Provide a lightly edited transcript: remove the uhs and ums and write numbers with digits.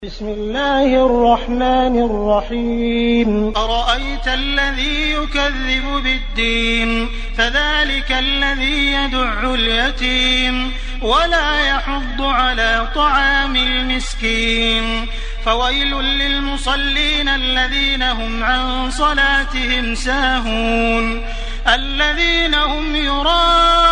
بسم الله الرحمن الرحيم أرأيت الذي يكذب بالدين فذلك الذي يدع اليتيم ولا يحض على طعام المسكين فويل للمصلين الذين هم عن صلاتهم ساهون الذين هم يراءون